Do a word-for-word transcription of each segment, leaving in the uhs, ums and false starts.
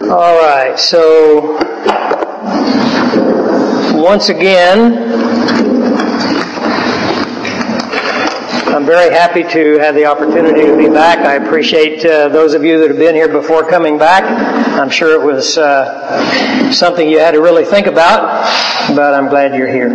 All right, so once again, I'm very happy to have the opportunity to be back. I appreciate uh, those of you that have been here before coming back. I'm sure it was uh, something you had to really think about, but I'm glad you're here.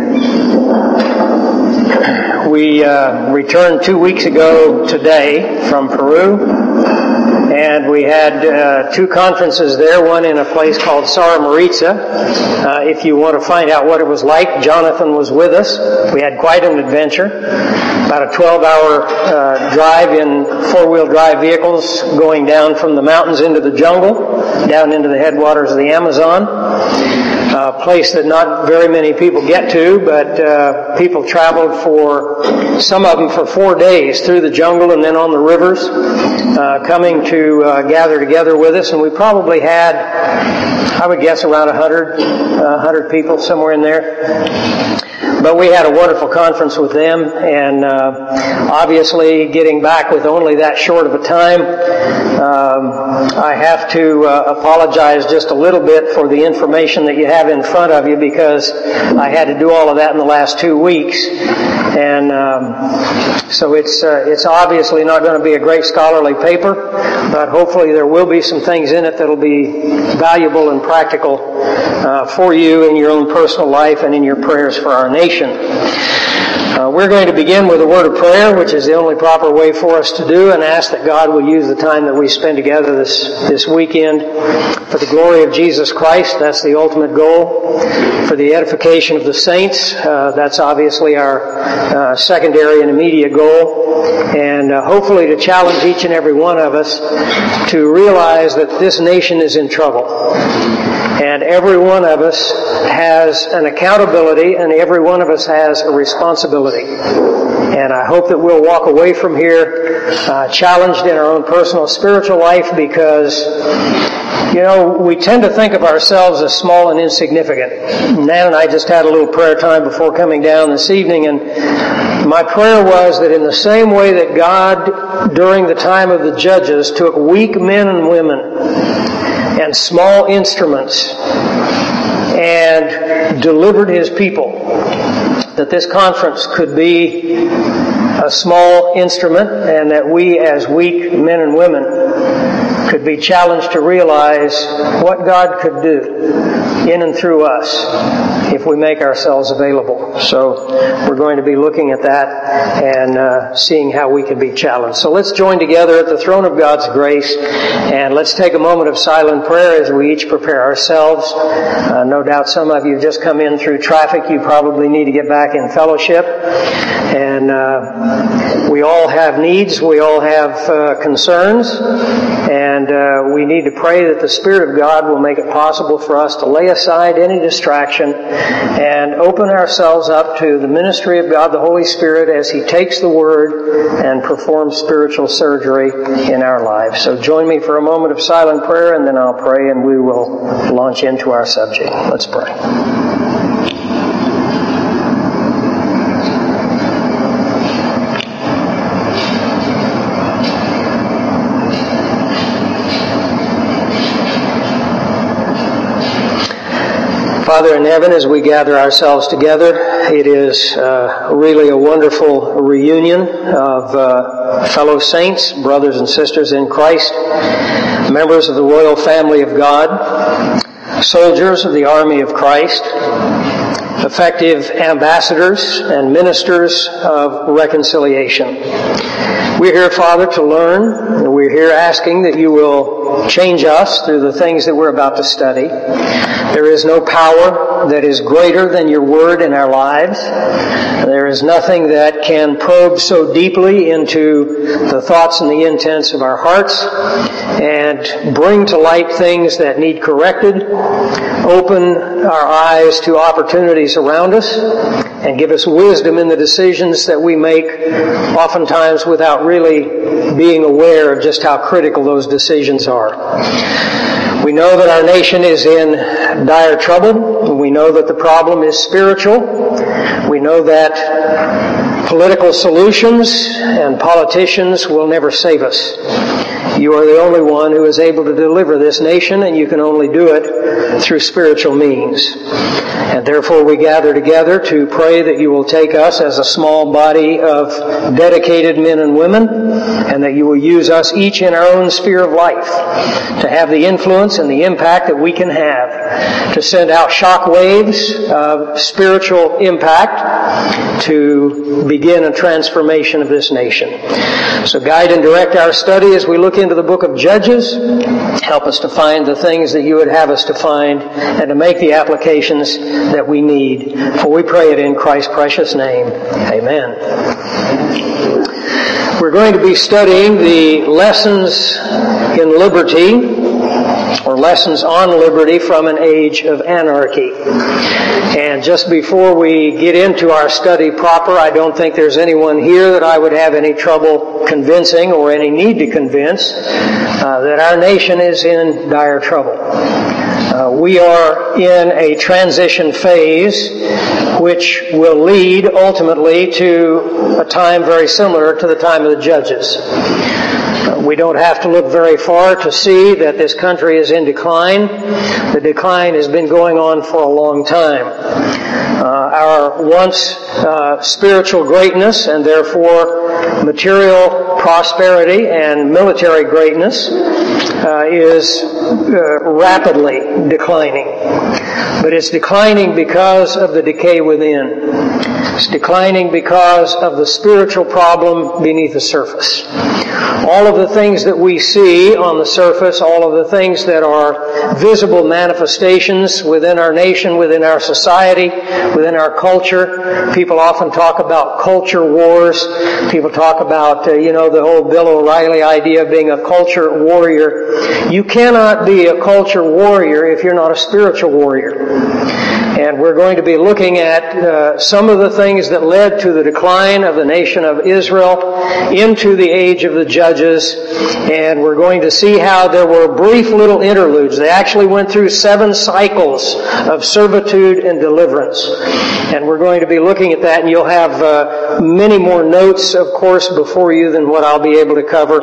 We uh, returned two weeks ago today from Peru. And we had uh, two conferences there, one in a place called Sara Maritza. Uh, if you want to find out what it was like, Jonathan was with us. We had quite an adventure. About a twelve-hour uh, drive in four-wheel drive vehicles going down from the mountains into the jungle, down into the headwaters of the Amazon. A place that not very many people get to, but uh, people traveled for, some of them for four days through the jungle and then on the rivers, uh, coming to uh, gather together with us. And we probably had, I would guess, around one hundred, uh, one hundred people, somewhere in there. But we had a wonderful conference with them, and uh, obviously getting back with only that short of a time, um, I have to uh, apologize just a little bit for the information that you have in front of you, because I had to do all of that in the last two weeks. And um, so it's uh, it's obviously not going to be a great scholarly paper, but hopefully there will be some things in it that will be valuable and practical uh, for you in your own personal life and in your prayers for our nation. Uh, we're going to begin with a word of prayer, which is the only proper way for us to do, and ask that God will use the time that we spend together this, this weekend for the glory of Jesus Christ. That's the ultimate goal. For the edification of the saints, uh, that's obviously our uh, secondary and immediate goal. And uh, hopefully to challenge each and every one of us to realize that this nation is in trouble. And every one of us has an accountability, and every one of us has a responsibility. And I hope that we'll walk away from here uh, challenged in our own personal spiritual life, because, you know, we tend to think of ourselves as small and insignificant. Nan and I just had a little prayer time before coming down this evening, and my prayer was that in the same way that God, during the time of the judges, took weak men and women and small instruments and delivered His people, that this conference could be a small instrument, and that we as weak men and women could be challenged to realize what God could do in and through us if we make ourselves available. So we're going to be looking at that and uh, seeing how we can be challenged. So let's join together at the throne of God's grace, and let's take a moment of silent prayer as we each prepare ourselves. Uh, no doubt some of you have just come in through traffic. You probably need to get back in fellowship. And uh, we all have needs. We all have uh, concerns. And uh, we need to pray that the Spirit of God will make it possible for us to lay aside any distraction and open ourselves up to the ministry of God the Holy Spirit as He takes the Word and performs spiritual surgery in our lives. So join me for a moment of silent prayer, and then I'll pray and we will launch into our subject. Let's pray. Father in heaven, as we gather ourselves together, it is uh, really a wonderful reunion of uh, fellow saints, brothers and sisters in Christ, members of the royal family of God, soldiers of the army of Christ, effective ambassadors and ministers of reconciliation. We're here, Father, to learn, and we're here asking that you will change us through the things that we're about to study. There is no power that is greater than your word in our lives. There is nothing that can probe so deeply into the thoughts and the intents of our hearts and bring to light things that need corrected, open our eyes to opportunities around us, and give us wisdom in the decisions that we make, oftentimes without really being aware of just how critical those decisions are. We know that our nation is in dire trouble. We know that the problem is spiritual. We know that political solutions and politicians will never save us. You are the only one who is able to deliver this nation, and you can only do it through spiritual means. And therefore we gather together to pray that you will take us as a small body of dedicated men and women, and that you will use us each in our own sphere of life to have the influence and the impact that we can have, to send out shock waves of spiritual impact to begin a transformation of this nation. So guide and direct our study as we look into the book of Judges. Help us to find the things that you would have us to find and to make the applications that we need. For we pray it in Christ's precious name. Amen. We're going to be studying the lessons in liberty, or lessons on liberty from an age of anarchy. And just before we get into our study proper, I don't think there's anyone here that I would have any trouble convincing or any need to convince uh, that our nation is in dire trouble. Uh, we are in a transition phase which will lead ultimately to a time very similar to the time of the Judges. We don't have to look very far to see that this country is in decline. The decline has been going on for a long time. Uh, our once uh, spiritual greatness, and therefore material prosperity and military greatness, uh, is uh, rapidly declining. But it's declining because of the decay within. It's declining because of the spiritual problem beneath the surface. All of the things that we see on the surface, all of the things that are visible manifestations within our nation, within our society, within our culture. People often talk about culture wars. People talk about, uh, you know, the whole Bill O'Reilly idea of being a culture warrior. You cannot be a culture warrior if you're not a spiritual warrior. And we're going to be looking at uh, some of the things that led to the decline of the nation of Israel into the age of the Judges. And we're going to see how there were brief little interludes. They actually went through seven cycles of servitude and deliverance. And we're going to be looking at that, and you'll have uh, many more notes, of course, before you than what I'll be able to cover.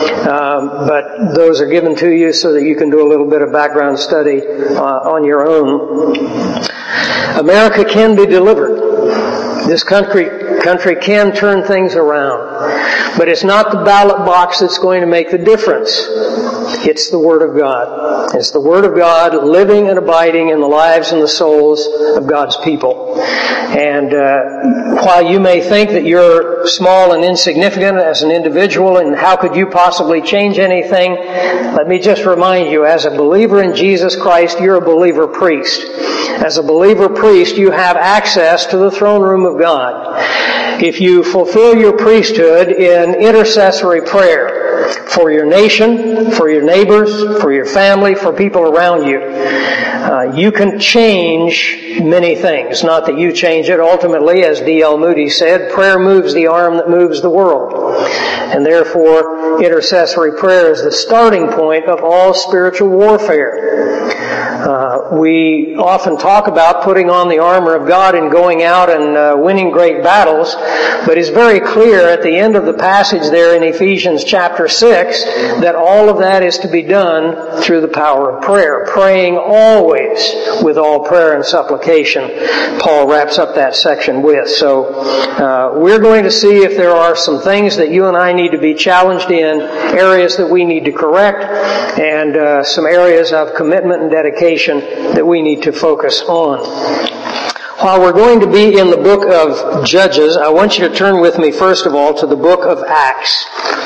Um, but those are given to you so that you can do a little bit of background study uh, on your own. America can be delivered. This country country can turn things around. But it's not the ballot box that's going to make the difference. It's the Word of God. It's the Word of God living and abiding in the lives and the souls of God's people. And uh, while you may think that you're small and insignificant as an individual, and how could you possibly change anything, let me just remind you, as a believer in Jesus Christ, you're a believer priest. As a believer priest, you have access to the throne room of God. If you fulfill your priesthood in intercessory prayer for your nation, for your neighbors, for your family, for people around you, uh, you can change many things. Not that you change it. Ultimately, as D L Moody said, prayer moves the arm that moves the world. And therefore, intercessory prayer is the starting point of all spiritual warfare. Uh, we often talk about putting on the armor of God and going out and uh, winning great battles, but it's very clear at the end of the passage there in Ephesians chapter six that all of that is to be done through the power of prayer. Praying always with all prayer and supplication, Paul wraps up that section with. So uh, we're going to see if there are some things that you and I need to be challenged in, areas that we need to correct, and uh, some areas of commitment and dedication that we need to focus on. While we're going to be in the book of Judges, I want you to turn with me first of all to the book of Acts.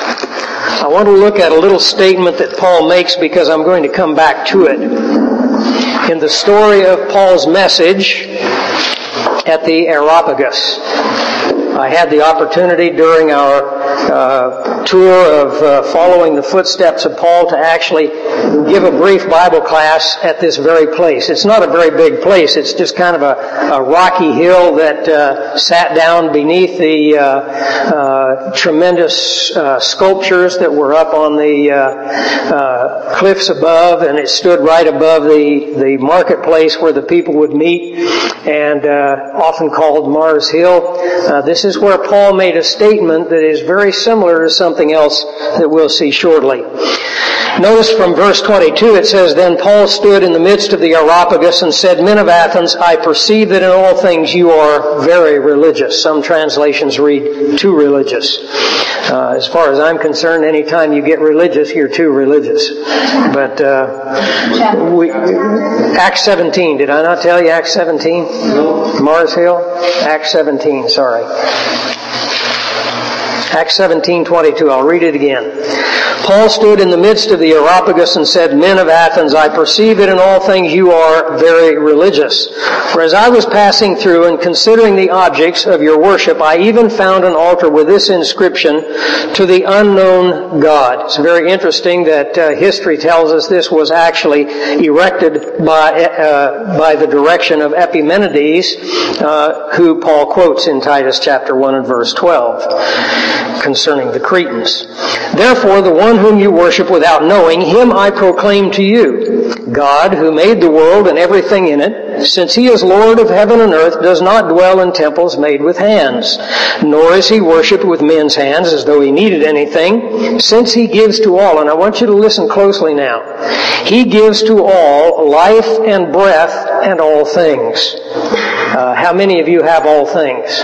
I want to look at a little statement that Paul makes because I'm going to come back to it. In the story of Paul's message at the Areopagus, I had the opportunity during our uh, tour of uh, following the footsteps of Paul to actually give a brief Bible class at this very place. It's not a very big place. It's just kind of a, a rocky hill that uh, sat down beneath the uh, uh, tremendous uh, sculptures that were up on the uh, uh, cliffs above, and it stood right above the, the marketplace where the people would meet. and uh, often called Mars Hill. Uh, this is where Paul made a statement that is very similar to something else that we'll see shortly. Notice from verse twenty-two it says, "Then Paul stood in the midst of the Areopagus and said, 'Men of Athens, I perceive that in all things you are very religious.'" Some translations read too religious. Uh, as far as I'm concerned, anytime you get religious, you're too religious. But uh, we, Acts seventeen, did I not tell you Acts seventeen? No. Mars Hill? Acts seventeen, sorry. Acts seventeen twenty-two, I'll read it again. "Paul stood in the midst of the Areopagus and said, 'Men of Athens, I perceive that in all things you are very religious. For as I was passing through and considering the objects of your worship, I even found an altar with this inscription, "To the unknown God." It's very interesting that uh, history tells us this was actually erected by uh, by the direction of Epimenides, uh, who Paul quotes in Titus chapter one and verse twelve. Concerning the Cretans. "Therefore, the one whom you worship without knowing, him I proclaim to you. God, who made the world and everything in it, since he is Lord of heaven and earth, does not dwell in temples made with hands, nor is he worshipped with men's hands as though he needed anything, since he gives to all," and I want you to listen closely now, "he gives to all life and breath and all things." Uh, how many of you have all things?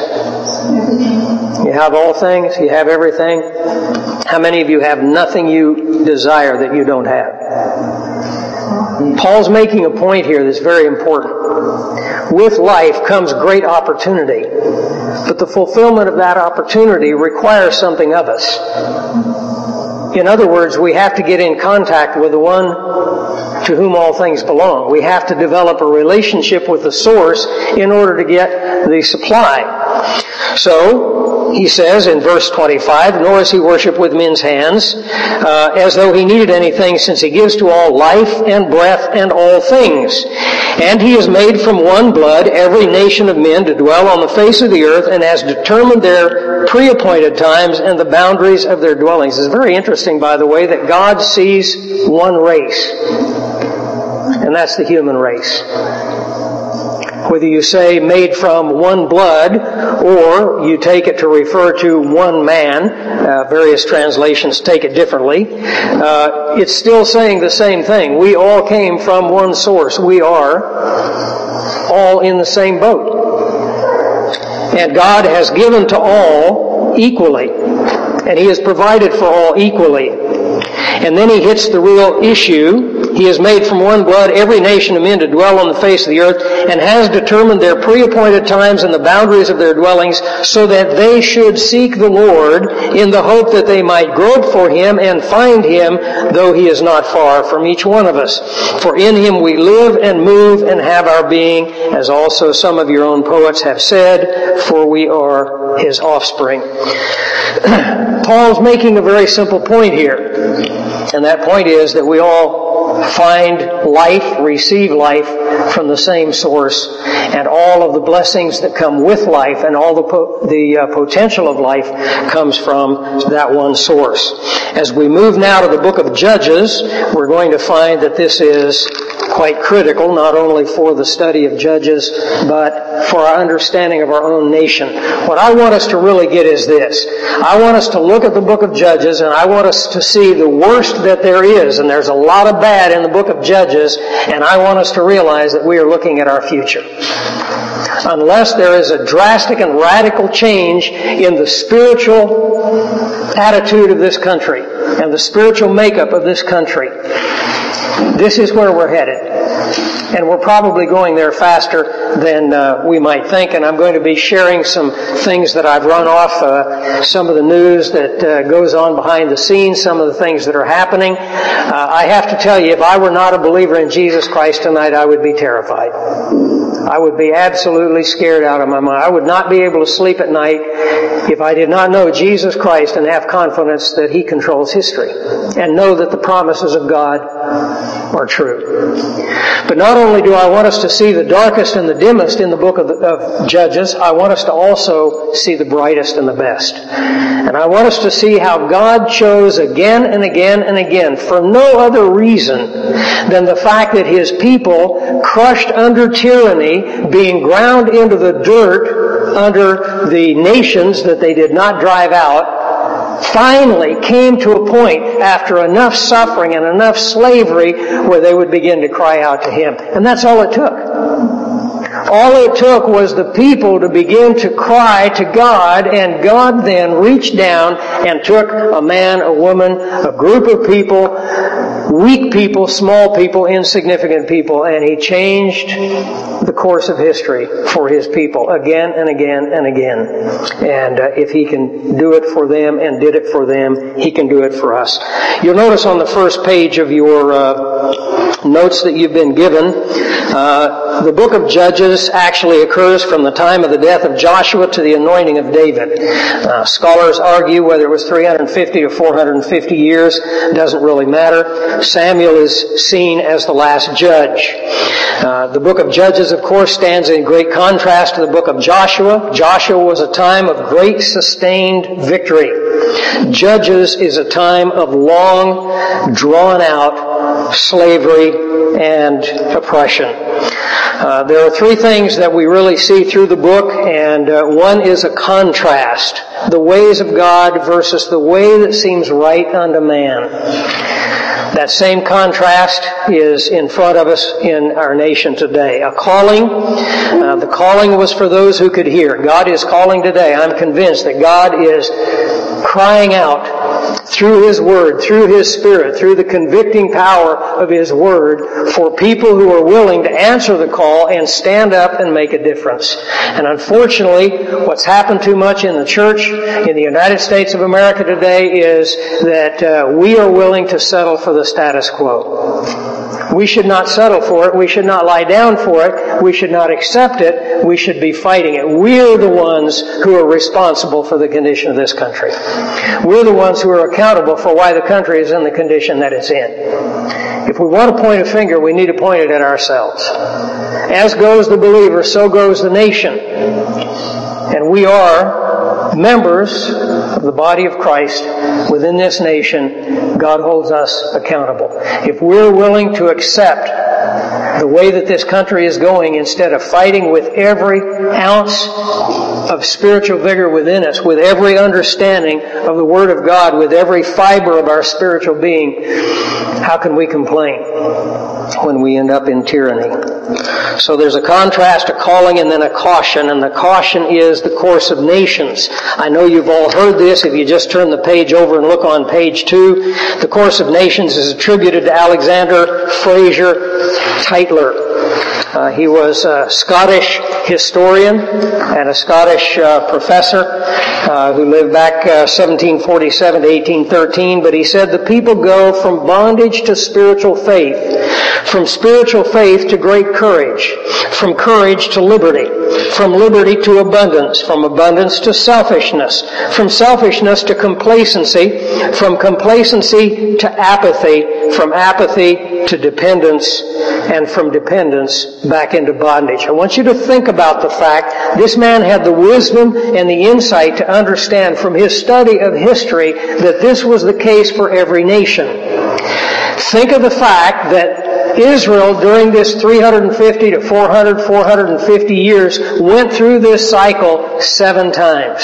You have all things? You have everything? How many of you have nothing you desire that you don't have? Paul's making a point here that's very important. With life comes great opportunity, but the fulfillment of that opportunity requires something of us. In other words, we have to get in contact with the one to whom all things belong. We have to develop a relationship with the source in order to get the supply. So, he says in verse twenty-five, "Nor is he worshipped with men's hands, uh, as though he needed anything, since he gives to all life and breath and all things. And he has made from one blood every nation of men to dwell on the face of the earth, and has determined their pre-appointed times and the boundaries of their dwellings." It's very interesting, by the way, that God sees one race, and that's the human race. Whether you say made from one blood, or you take it to refer to one man, uh, various translations take it differently, uh, it's still saying the same thing. We all came from one source. We are all in the same boat. And God has given to all equally. And He has provided for all equally. And then He hits the real issue. He has made from one blood every nation of men to dwell on the face of the earth, and has determined their pre-appointed times and the boundaries of their dwellings, so that they should seek the Lord in the hope that they might grope for Him and find Him, though He is not far from each one of us. For in Him we live and move and have our being, as also some of your own poets have said, for we are His offspring. Paul's making a very simple point here. And that point is that we all find life, receive life from the same source, and all of the blessings that come with life and all the po- the uh, potential of life comes from that one source. As we move now to the book of Judges, we're going to find that this is quite critical, not only for the study of Judges, but for our understanding of our own nation. What I want us to really get is this. I want us to look at the book of Judges, and I want us to see the worst that there is, and there's a lot of bad in the book of Judges, and I want us to realize that we are looking at our future. Unless there is a drastic and radical change in the spiritual attitude of this country and the spiritual makeup of this country, this is where we're headed. And we're probably going there faster than uh, we might think. And I'm going to be sharing some things that I've run off, uh, some of the news that uh, goes on behind the scenes, some of the things that are happening. Uh, I have to tell you, if I were not a believer in Jesus Christ tonight, I would be terrified. I would be absolutely scared out of my mind. I would not be able to sleep at night if I did not know Jesus Christ and have confidence that He controls history and know that the promises of God are true. But not only do I want us to see the darkest and the dimmest in the book of, the, of Judges, I want us to also see the brightest and the best. And I want us to see how God chose again and again and again, for no other reason than the fact that His people, crushed under tyranny, being ground into the dirt under the nations that they did not drive out, finally came to a point after enough suffering and enough slavery where they would begin to cry out to Him. And that's all it took. All it took was the people to begin to cry to God, and God then reached down and took a man, a woman, a group of people, weak people, small people, insignificant people, and He changed the course of history for His people again and again and again. And uh, if He can do it for them and did it for them, He can do it for us. You'll notice on the first page of your uh, notes that you've been given, uh, the book of Judges actually occurs from the time of the death of Joshua to the anointing of David. Uh, scholars argue whether it was three hundred fifty or four hundred fifty years. Doesn't really matter. Samuel is seen as the last judge. Uh, the book of Judges, of course, stands in great contrast to the book of Joshua. Joshua was a time of great sustained victory. Judges is a time of long, drawn-out slavery and oppression. Uh, there are three things that we really see through the book, and uh, one is a contrast. The ways of God versus the way that seems right unto man. That same contrast is in front of us in our nation today. A calling. Uh, the calling was for those who could hear. God is calling today. I'm convinced that God is crying out through His Word, through His Spirit, through the convicting power of His Word for people who are willing to answer the call and stand up and make a difference. And unfortunately, what's happened too much in the church in the United States of America today is that uh, we are willing to settle for the status quo. We should not settle for it. We should not lie down for it. We should not accept it. We should be fighting it. We're the ones who are responsible for the condition of this country. We're the ones who are accountable for why the country is in the condition that it's in. If we want to point a finger, we need to point it at ourselves. As goes the believer, so goes the nation. And we are members of the body of Christ within this nation. God holds us accountable. If we're willing to accept the way that this country is going, instead of fighting with every ounce of spiritual vigor within us, with every understanding of the Word of God, with every fiber of our spiritual being, how can we complain when we end up in tyranny? So there's a contrast, a calling, and then a caution, and the caution is the course of nations. I know you've all heard this. If you just turn the page over and look on page two, the course of nations is attributed to Alexander Fraser Tytler. Uh, he was a Scottish historian and a Scottish uh, professor uh, who lived back uh, seventeen forty-seven to eighteen thirteen, but he said the people go from bondage to spiritual faith, from spiritual faith to great courage, from courage to liberty, from liberty to abundance, from abundance to selfishness, from selfishness to complacency, from complacency to apathy, from apathy to dependence, and from dependence back into bondage. I want you to think about the fact this man had the wisdom and the insight to understand from his study of history that this was the case for every nation. Think of the fact that Israel, during this three hundred fifty to four hundred, four hundred fifty years, went through this cycle seven times.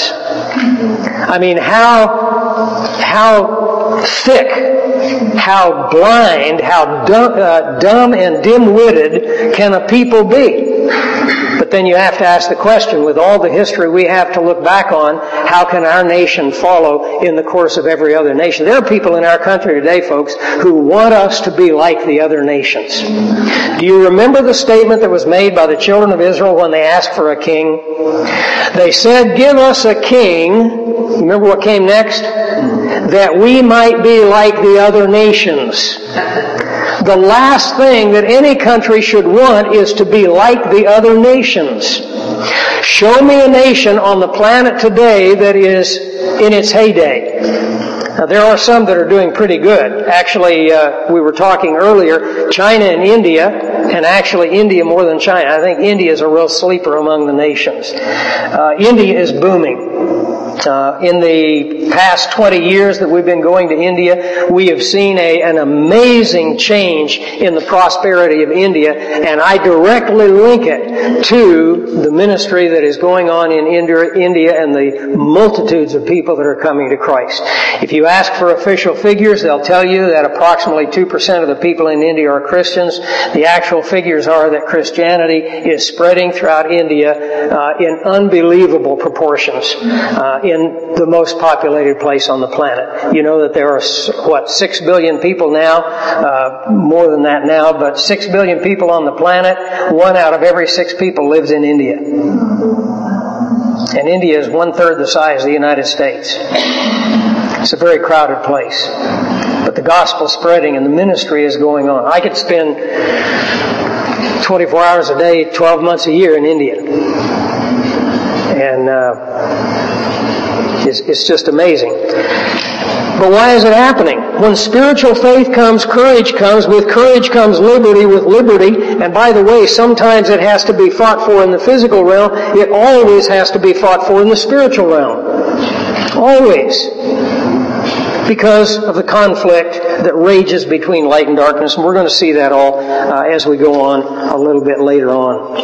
I mean, how, how thick, how blind, how dumb, uh, dumb and dim-witted can a people be? But then you have to ask the question, with all the history we have to look back on, how can our nation follow in the course of every other nation? There are people in our country today, folks, who want us to be like the other nations. Do you remember the statement that was made by the children of Israel when they asked for a king? They said, "Give us a king." Remember what came next? "That we might be like the other nations." The last thing that any country should want is to be like the other nations. Show me a nation on the planet today that is in its heyday. Now, there are some that are doing pretty good. Actually, uh, we were talking earlier, China and India, and actually India more than China. I think India is a real sleeper among the nations. Uh, India is booming. Uh, in the past twenty years that we've been going to India, we have seen a, an amazing change in the prosperity of India, and I directly link it to the ministry that is going on in India, India and the multitudes of people that are coming to Christ. If you ask for official figures, they'll tell you that approximately two percent of the people in India are Christians. The actual figures are that Christianity is spreading throughout India uh, in unbelievable proportions. Uh, in the most populated place on the planet. You know that there are, what, six billion people now, uh, more than that now, but six billion people on the planet, one out of every six people lives in India. And India is one-third the size of the United States. It's a very crowded place. But the gospel's spreading and the ministry is going on. I could spend twenty-four hours a day, twelve months a year in India. And, uh, It's, it's just amazing. But why is it happening? When spiritual faith comes, courage comes. With courage comes liberty. With liberty, and by the way, sometimes it has to be fought for in the physical realm. It always has to be fought for in the spiritual realm. Always. Because of the conflict that rages between light and darkness. And we're going to see that all uh, as we go on a little bit later on.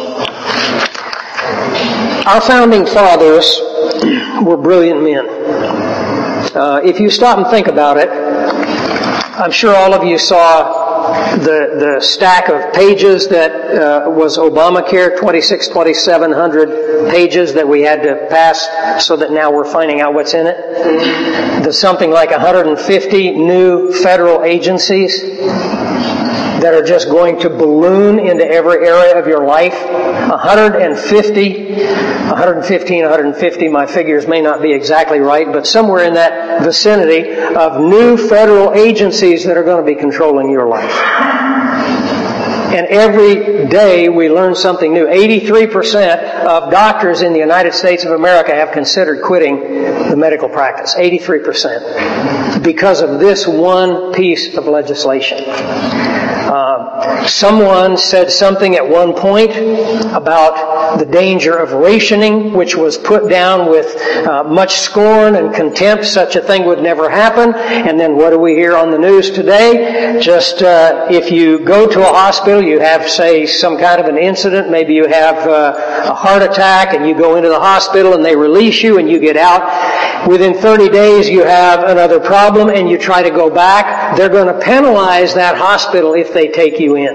Our founding fathers were brilliant men. Uh, if you stop and think about it, I'm sure all of you saw the the stack of pages that uh, was Obamacare, twenty-six, twenty-seven hundred pages that we had to pass, so that now we're finding out what's in it. There's something like one hundred fifty new federal agencies that are just going to balloon into every area of your life. one hundred fifty, one hundred fifteen, one hundred fifty, my figures may not be exactly right, but somewhere in that vicinity of new federal agencies that are going to be controlling your life. And every day we learn something new. eighty-three percent of doctors in the United States of America have considered quitting the medical practice. eighty-three percent. Because of this one piece of legislation. Uh, someone said something at one point about the danger of rationing, which was put down with uh, much scorn and contempt. Such a thing would never happen. And then what do we hear on the news today? Just uh, if you go to a hospital, you have, say, some kind of an incident. Maybe you have uh, a heart attack and you go into the hospital and they release you and you get out. Within thirty days you have another problem and you try to go back. They're going to penalize that hospital if they take you in.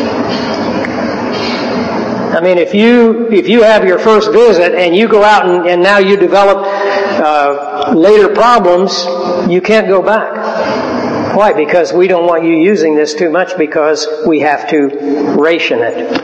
I mean, if you if you have your first visit and you go out and, and now you develop uh, later problems, you can't go back. Why? Because we don't want you using this too much because we have to ration it.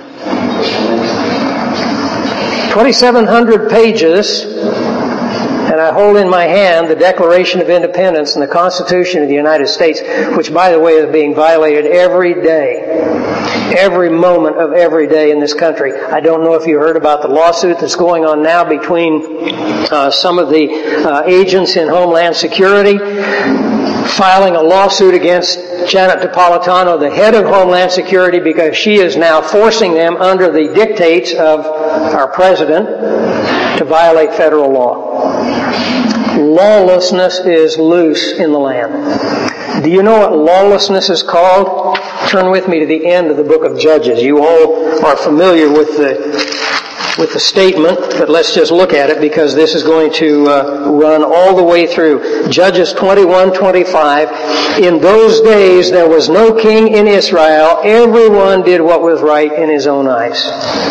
twenty-seven hundred pages, and I hold in my hand the Declaration of Independence and the Constitution of the United States, which, by the way, is being violated every day. Every moment of every day in this country. I don't know if you heard about the lawsuit that's going on now between uh, some of the uh, agents in Homeland Security filing a lawsuit against Janet Napolitano, the head of Homeland Security, because she is now forcing them under the dictates of our president to violate federal law. Lawlessness is loose in the land. Do you know what lawlessness is called? Turn with me to the end of the book of Judges. You all are familiar with the with the statement, but let's just look at it because this is going to uh, run all the way through. Judges twenty-one twenty-five. In those days there was no king in Israel. Everyone did what was right in his own eyes.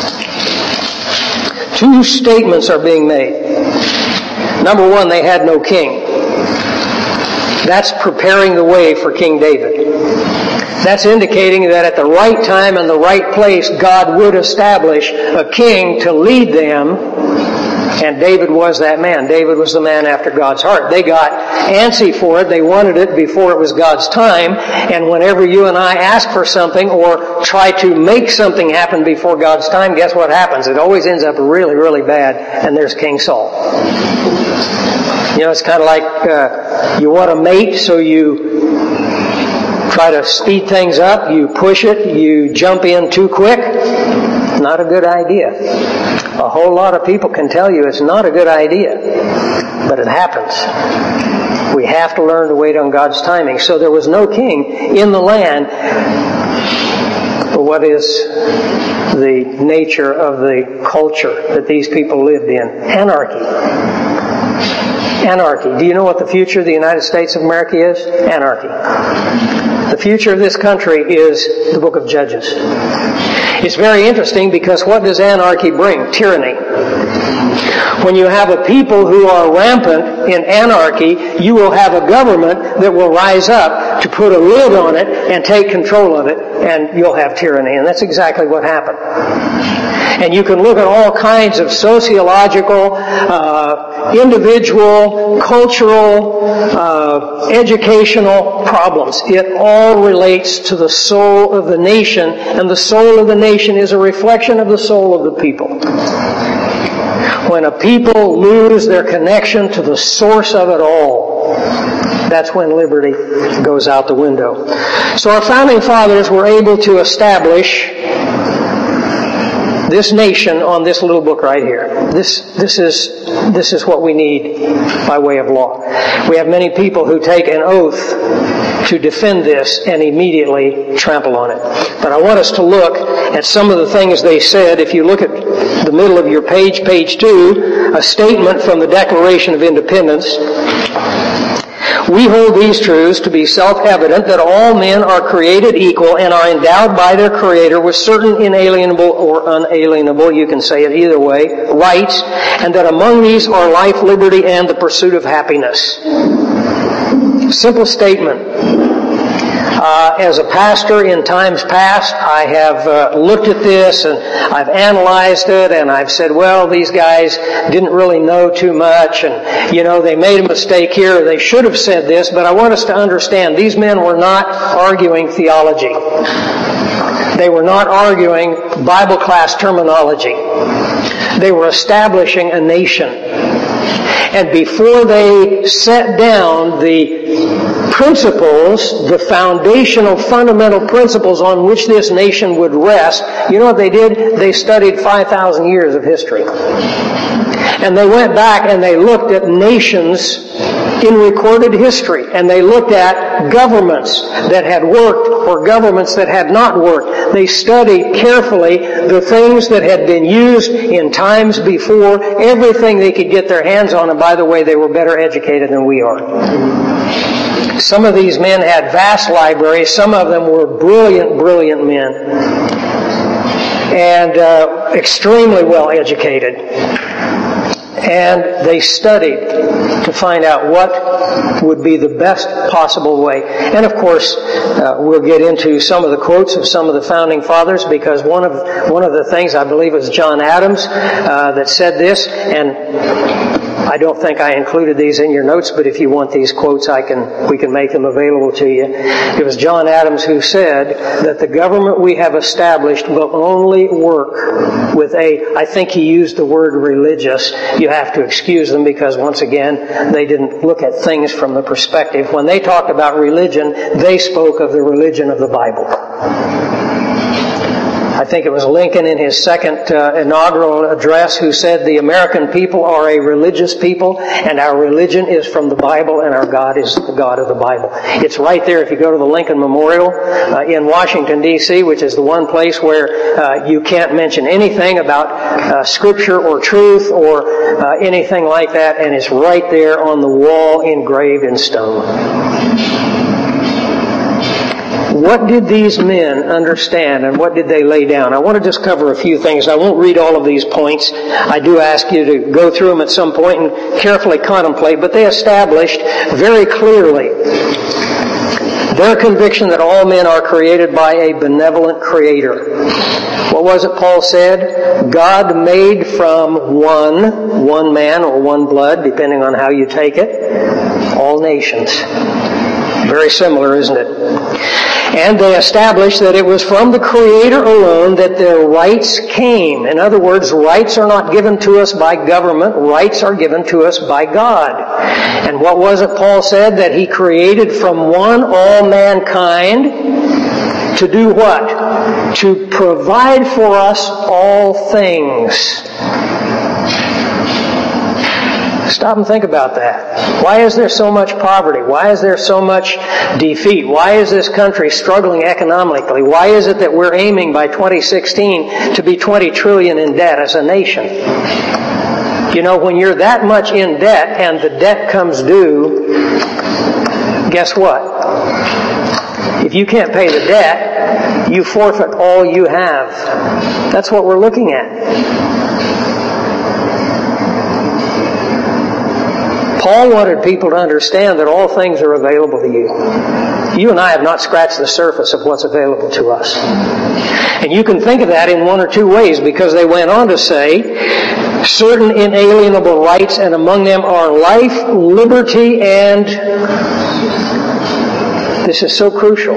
Two statements are being made. Number one, they had no king. That's preparing the way for King David. That's indicating that at the right time and the right place, God would establish a king to lead them. And David was that man. David was the man after God's heart. They got antsy for it. They wanted it before it was God's time. And whenever you and I ask for something or try to make something happen before God's time, guess what happens? It always ends up really, really bad. And there's King Saul. You know, it's kind of like uh, you want a mate, so you try to speed things up, you push it, you jump in too quick. Not a good idea. A whole lot of people can tell you it's not a good idea, but it happens. We have to learn to wait on God's timing. So there was no king in the land. But what is the nature of the culture that these people lived in? Anarchy. Anarchy. Do you know what the future of the United States of America is? Anarchy. The future of this country is the book of Judges. It's very interesting because what does anarchy bring? Tyranny. When you have a people who are rampant in anarchy, you will have a government that will rise up to put a lid on it and take control of it, and you'll have tyranny. And that's exactly what happened. And you can look at all kinds of sociological, uh, individual, cultural, uh, educational problems. It all relates to the soul of the nation, and the soul of the nation is a reflection of the soul of the people. When a people lose their connection to the source of it all, that's when liberty goes out the window. So our founding fathers were able to establish this nation on this little book right here. This, this is, this is what we need by way of law. We have many people who take an oath to defend this and immediately trample on it. But I want us to look at some of the things they said. If you look at the middle of your page, page two, a statement from the Declaration of Independence. We hold these truths to be self-evident that all men are created equal and are endowed by their Creator with certain inalienable or unalienable, you can say it either way, rights, and that among these are life, liberty, and the pursuit of happiness. Simple statement. Uh, as a pastor in times past, I have uh, looked at this and I've analyzed it and I've said, well, these guys didn't really know too much and, you know, they made a mistake here. They should have said this, but I want us to understand these men were not arguing theology. They were not arguing Bible class terminology. They were establishing a nation. And before they set down the principles, the foundational, fundamental principles on which this nation would rest, you know what they did? They studied five thousand years of history. And they went back and they looked at nations in recorded history. And they looked at governments that had worked or governments that had not worked. They studied carefully the things that had been used in times before, everything they could get their hands on. And by the way, they were better educated than we are. Some of these men had vast libraries. Some of them were brilliant, brilliant men. And uh, extremely well educated. And they studied to find out what would be the best possible way. And of course, uh, we'll get into some of the quotes of some of the founding fathers, because one of one of the things, I believe it was John Adams uh, that said this, and I don't think I included these in your notes, but if you want these quotes, I can we can make them available to you. It was John Adams who said that the government we have established will only work with a, I think he used the word religious. You have to excuse them because, once again, they didn't look at things from the perspective. When they talked about religion, they spoke of the religion of the Bible. I think it was Lincoln in his second uh, inaugural address who said the American people are a religious people and our religion is from the Bible and our God is the God of the Bible. It's right there if you go to the Lincoln Memorial uh, in Washington, D C, which is the one place where uh, you can't mention anything about uh, Scripture or truth or uh, anything like that, and it's right there on the wall engraved in stone. What did these men understand and what did they lay down? I want to just cover a few things. I won't read all of these points. I do ask you to go through them at some point and carefully contemplate, but they established very clearly their conviction that all men are created by a benevolent Creator. What was it Paul said? God made from one, one man or one blood, depending on how you take it, all nations. Very similar, isn't it? And they established that it was from the Creator alone that their rights came. In other words, rights are not given to us by government. Rights are given to us by God. And what was it Paul said? That He created from one all mankind to do what? To provide for us all things. Stop and think about that. Why is there so much poverty? Why is there so much defeat? Why is this country struggling economically? Why is it that we're aiming by twenty sixteen to be twenty trillion in debt as a nation? You know, when you're that much in debt and the debt comes due, guess what? If you can't pay the debt, you forfeit all you have. That's what we're looking at. Paul wanted people to understand that all things are available to you. You and I have not scratched the surface of what's available to us. And you can think of that in one or two ways, because they went on to say, certain inalienable rights, and among them are life, liberty, and... This is so crucial.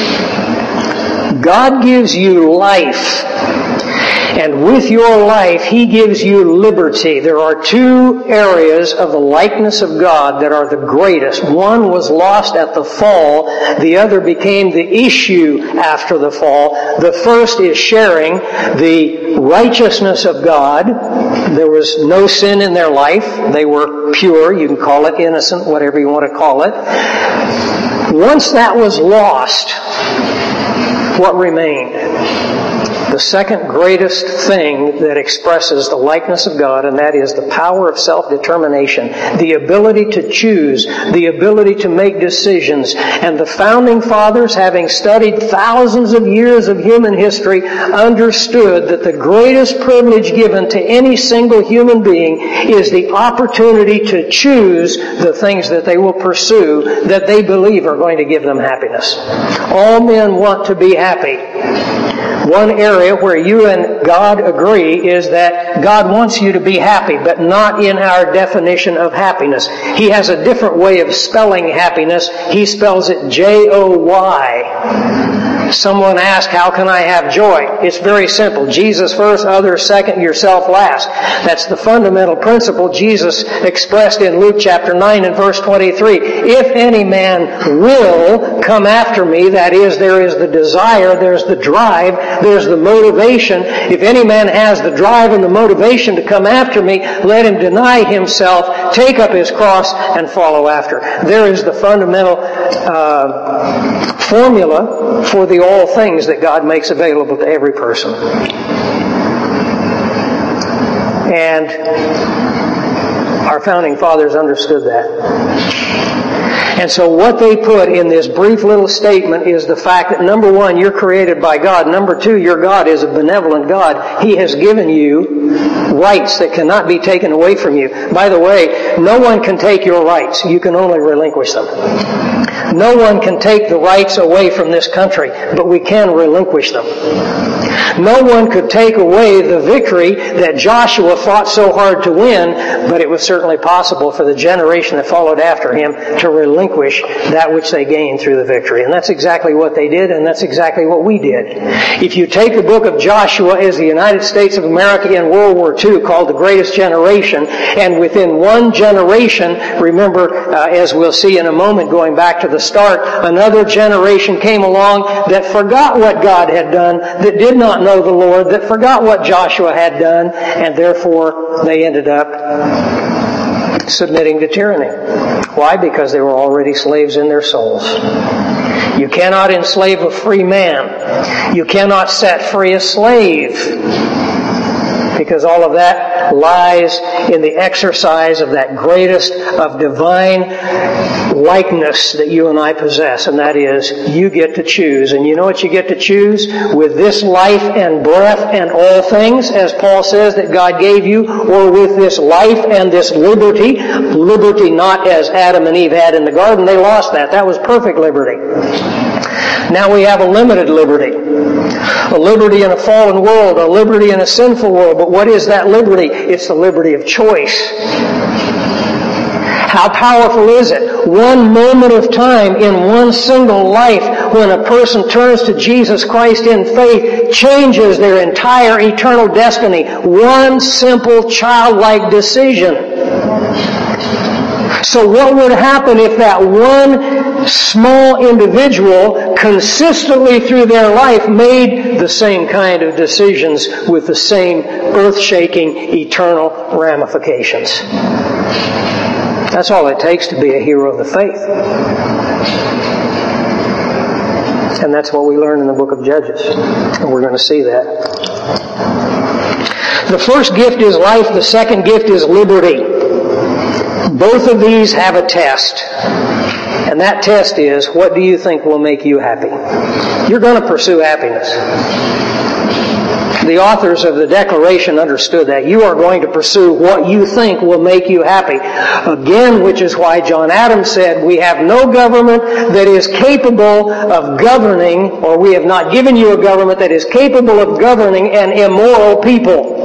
God gives you life. And with your life, He gives you liberty. There are two areas of the likeness of God that are the greatest. One was lost at the fall. The other became the issue after the fall. The first is sharing the righteousness of God. There was no sin in their life. They were pure. You can call it innocent, whatever you want to call it. Once that was lost, what remained? The second greatest thing that expresses the likeness of God, and that is the power of self-determination, the ability to choose, the ability to make decisions. And the founding fathers, having studied thousands of years of human history, understood that the greatest privilege given to any single human being is the opportunity to choose the things that they will pursue that they believe are going to give them happiness. All men want to be happy. One area where you and God agree is that God wants you to be happy, but not in our definition of happiness. He has a different way of spelling happiness. He spells it J O Y. Someone asked, how can I have joy? It's very simple. Jesus first, others second, yourself last. That's the fundamental principle Jesus expressed in Luke chapter nine and verse twenty-three. If any man will come after me, that is, there is the desire, there's the drive, there's the motivation. If any man has the drive and the motivation to come after me, let him deny himself, take up his cross, and follow after. There is the fundamental uh, formula for the all things that God makes available to every person. And our founding fathers understood that. And so what they put in this brief little statement is the fact that, number one, you're created by God. Number two, your God is a benevolent God. He has given you rights that cannot be taken away from you. By the way, no one can take your rights. You can only relinquish them. No one can take the rights away from this country, but we can relinquish them. No one could take away the victory that Joshua fought so hard to win, but it was certainly possible for the generation that followed after him to relinquish that which they gained through the victory. And that's exactly what they did, and that's exactly what we did. If you take the book of Joshua as the United States of America in World War Two, called the Greatest Generation, and within one generation, remember, uh, as we'll see in a moment, going back to the start, another generation came along that forgot what God had done, that did not know the Lord, that forgot what Joshua had done, and therefore they ended up submitting to tyranny. Why? Because they were already slaves in their souls. You cannot enslave a free man. You cannot set free a slave. Because all of that lies in the exercise of that greatest of divine likeness that you and I possess, and that is, you get to choose. And you know what you get to choose? With this life and breath and all things, as Paul says, that God gave you, or with this life and this liberty, liberty not as Adam and Eve had in the garden. They lost that. That was perfect liberty. Now we have a limited liberty. A liberty in a fallen world, a liberty in a sinful world. But what is that liberty? It's the liberty of choice. How powerful is it? One moment of time in one single life when a person turns to Jesus Christ in faith changes their entire eternal destiny. One simple childlike decision. So what would happen if that one small individual consistently through their life made the same kind of decisions with the same earth-shaking eternal ramifications? That's all it takes to be a hero of the faith. And that's what we learn in the book of Judges. And we're going to see that. The first gift is life. The second gift is liberty. Both of these have a test. And that test is, what do you think will make you happy? You're going to pursue happiness. The authors of the Declaration understood that. You are going to pursue what you think will make you happy. Again, which is why John Adams said, we have no government that is capable of governing, or we have not given you a government that is capable of governing an immoral people.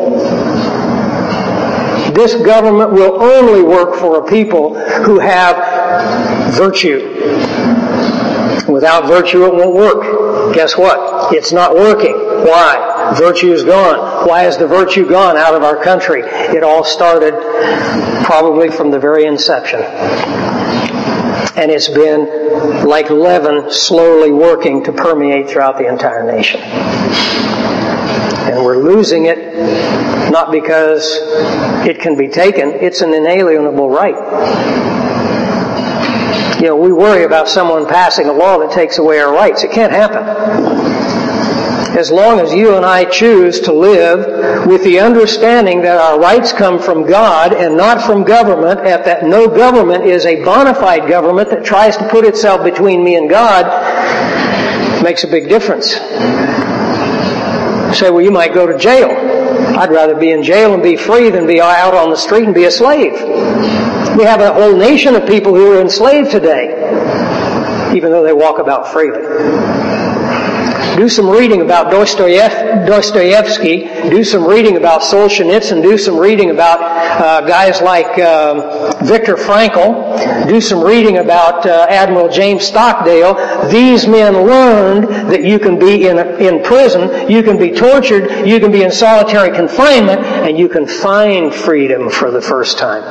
This government will only work for a people who have virtue. Without virtue, it won't work. Guess what? It's not working. Why? Virtue is gone. Why is the virtue gone out of our country? It all started probably from the very inception. And it's been like leaven slowly working to permeate throughout the entire nation. And we're losing it not because it can be taken. It's an inalienable right. You know, we worry about someone passing a law that takes away our rights. It can't happen. As long as you and I choose to live with the understanding that our rights come from God and not from government, and that no government is a bona fide government that tries to put itself between me and God, makes a big difference. You say, well, you might go to jail. I'd rather be in jail and be free than be out on the street and be a slave. We have a whole nation of people who are enslaved today, even though they walk about freely. Do some reading about Dostoevsky. Do some reading about Solzhenitsyn. Do some reading about uh, guys like uh, Viktor Frankl. Do some reading about uh, Admiral James Stockdale. These men learned that you can be in, in prison, you can be tortured, you can be in solitary confinement, and you can find freedom for the first time.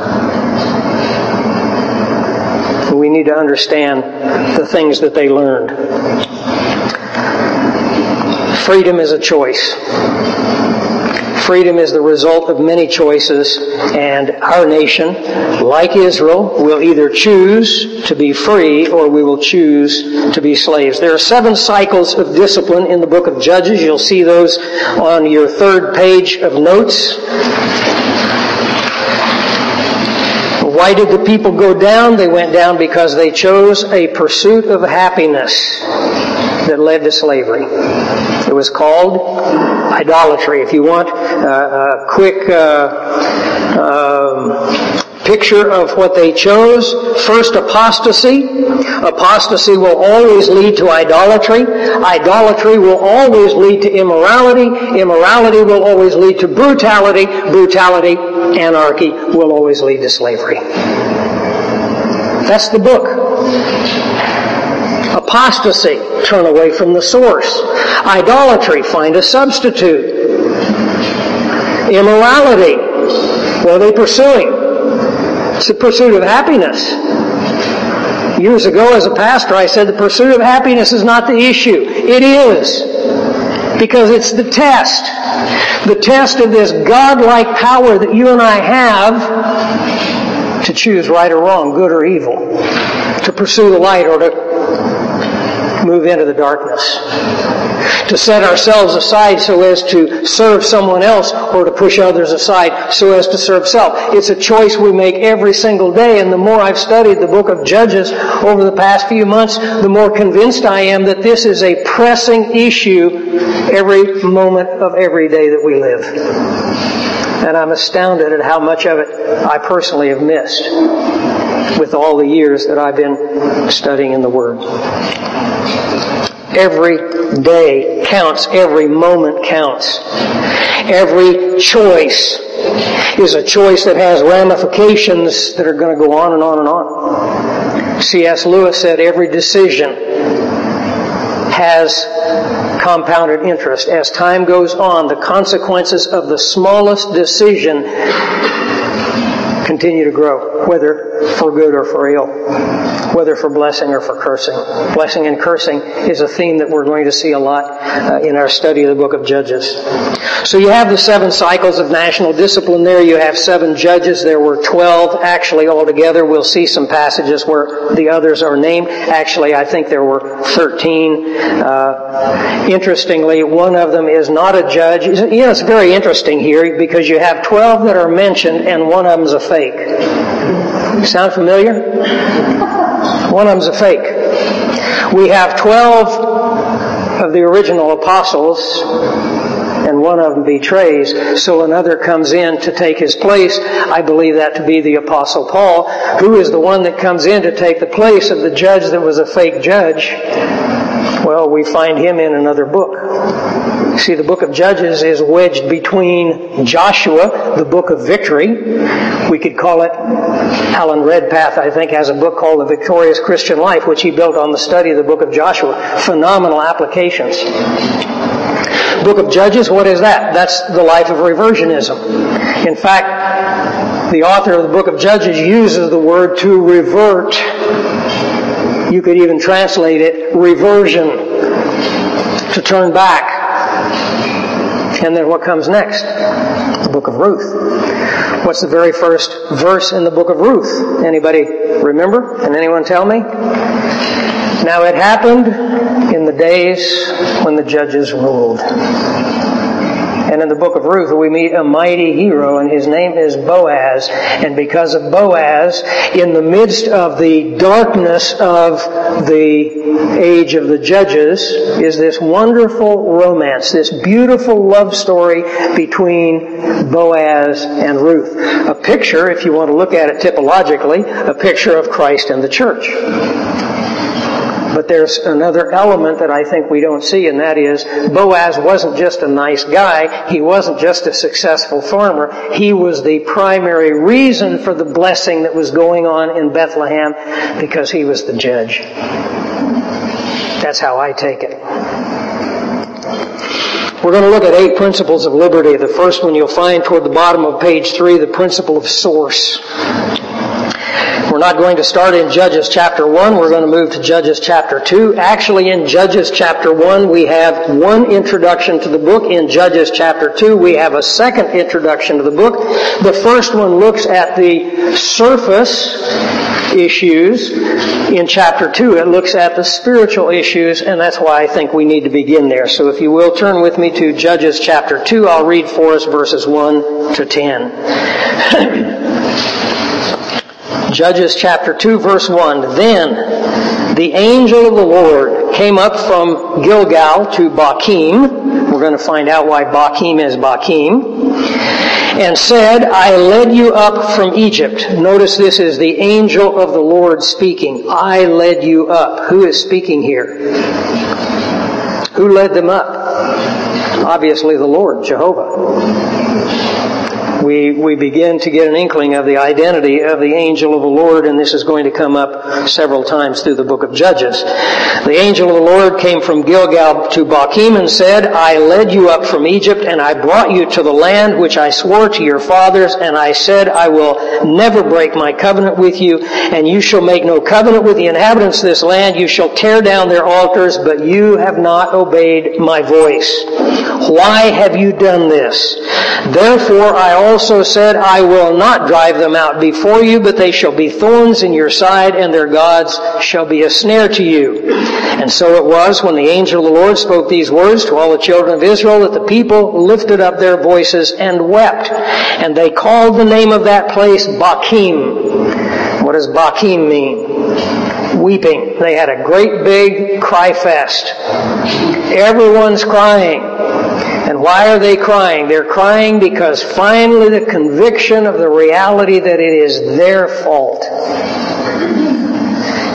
We need to understand the things that they learned. Freedom is a choice. Freedom is the result of many choices, and our nation, like Israel, will either choose to be free or we will choose to be slaves. There are seven cycles of discipline in the book of Judges. You'll see those on your third page of notes. Why did the people go down? They went down because they chose a pursuit of happiness that led to slavery. It was called idolatry. If you want a quick uh, um, picture of what they chose, first apostasy. Apostasy will always lead to idolatry. Idolatry will always lead to immorality. Immorality will always lead to brutality. Brutality, anarchy, will always lead to slavery. That's the book. Apostasy, turn away from the source. Idolatry, find a substitute. Immorality, what are they pursuing? It's the pursuit of happiness. Years ago as a pastor, I said the pursuit of happiness is not the issue. It is. Because it's the test. The test of this God-like power that you and I have to choose right or wrong, good or evil. To pursue the light or to move into the darkness. To set ourselves aside so as to serve someone else, or to push others aside so as to serve self. It's a choice we make every single day, and the more I've studied the book of Judges over the past few months, the more convinced I am that this is a pressing issue every moment of every day that we live. And I'm astounded at how much of it I personally have missed with all the years that I've been studying in the Word. Every day counts. Every moment counts. Every choice is a choice that has ramifications that are going to go on and on and on. C S Lewis said every decision has compounded interest. As time goes on, the consequences of the smallest decision continue to grow, whether for good or for ill, whether for blessing or for cursing. Blessing and cursing is a theme that we're going to see a lot uh, in our study of the book of Judges. So you have the seven cycles of national discipline there. You have seven judges. There were twelve actually altogether. We'll see some passages where the others are named. Actually, I think there were thirteen. Uh, interestingly, one of them is not a judge. You know, it's very interesting here because you have twelve that are mentioned and one of them is a fake. Sound familiar? One of them's a fake. We have twelve of the original apostles, and one of them betrays, so another comes in to take his place. I believe that to be the Apostle Paul, who is the one that comes in to take the place of the judge that was a fake judge. Well, we find him in another book. See, the book of Judges is wedged between Joshua, the book of victory. We could call it, Alan Redpath, I think, has a book called The Victorious Christian Life, which he built on the study of the book of Joshua. Phenomenal applications. Book of Judges, what is that? That's the life of reversionism. In fact, the author of the book of Judges uses the word to revert. You could even translate it reversion, to turn back. And then what comes next? The book of Ruth. What's the very first verse in the book of Ruth? Anybody remember? Can anyone tell me? Now it happened in the days when the judges ruled. And in the book of Ruth, we meet a mighty hero, and his name is Boaz. And because of Boaz, in the midst of the darkness of the age of the judges, is this wonderful romance, this beautiful love story between Boaz and Ruth. A picture, if you want to look at it typologically, a picture of Christ and the church. But there's another element that I think we don't see, and that is Boaz wasn't just a nice guy. He wasn't just a successful farmer. He was the primary reason for the blessing that was going on in Bethlehem because he was the judge. That's how I take it. We're going to look at eight principles of liberty. The first one you'll find toward the bottom of page three, the principle of source. We're not going to start in Judges chapter one. We're going to move to Judges chapter two. Actually, in Judges chapter one, we have one introduction to the book. In Judges chapter two, we have a second introduction to the book. The first one looks at the surface issues. In chapter two, it looks at the spiritual issues, and that's why I think we need to begin there. So if you will, turn with me to Judges chapter two. I'll read for us verses one to ten. Judges chapter two, verse one. Then the angel of the Lord came up from Gilgal to Bochim. We're going to find out why Bochim is Bochim. And said, I led you up from Egypt. Notice this is the angel of the Lord speaking. I led you up. Who is speaking here? Who led them up? Obviously the Lord, Jehovah. We we begin to get an inkling of the identity of the angel of the Lord, and this is going to come up several times through the book of Judges. The angel of the Lord came from Gilgal to Bochim and said, I led you up from Egypt, and I brought you to the land which I swore to your fathers, and I said, I will never break my covenant with you, and you shall make no covenant with the inhabitants of this land. You shall tear down their altars, but you have not obeyed my voice. Why have you done this? Therefore I also said, I will not drive them out before you, but they shall be thorns in your side, and their gods shall be a snare to you. And so it was, when the angel of the Lord spoke these words to all the children of Israel, that the people lifted up their voices and wept. And they called the name of that place Bochim. What does Bochim mean? Weeping. They had a great big cry fest. Everyone's crying. And why are they crying? They're crying because finally the conviction of the reality that it is their fault.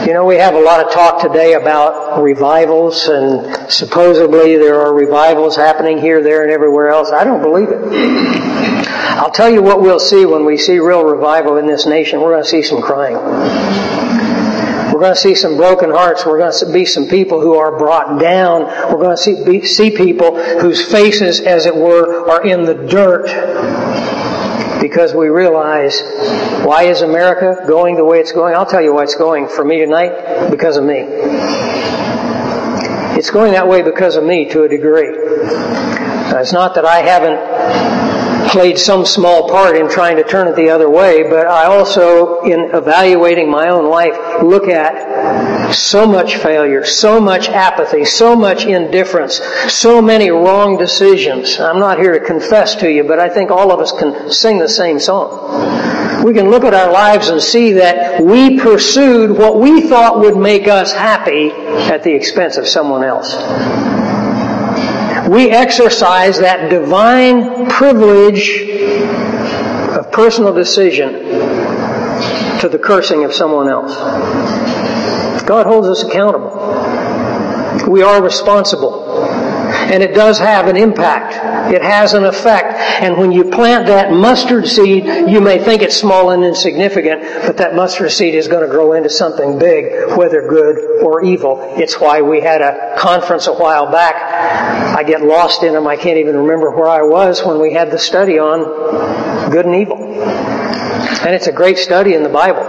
You know, we have a lot of talk today about revivals, and supposedly there are revivals happening here, there, and everywhere else. I don't believe it. I'll tell you what we'll see when we see real revival in this nation. We're going to see some crying. We're going to see some broken hearts. We're going to be some people who are brought down. We're going to see, be, see people whose faces, as it were, are in the dirt. Because we realize, why is America going the way it's going? I'll tell you why it's going for me tonight. Because of me. It's going that way because of me to a degree. Now, it's not that I haven't played some small part in trying to turn it the other way, but I also, in evaluating my own life, look at so much failure, so much apathy, so much indifference, so many wrong decisions. I'm not here to confess to you, but I think all of us can sing the same song. We can look at our lives and see that we pursued what we thought would make us happy at the expense of someone else. We exercise that divine privilege of personal decision to the cursing of someone else. God holds us accountable. We are responsible. And it does have an impact. It has an effect. And when you plant that mustard seed, you may think it's small and insignificant, but that mustard seed is going to grow into something big, whether good or evil. It's why we had a conference a while back. I get lost in them. I can't even remember where I was when we had the study on good and evil. And it's a great study in the Bible.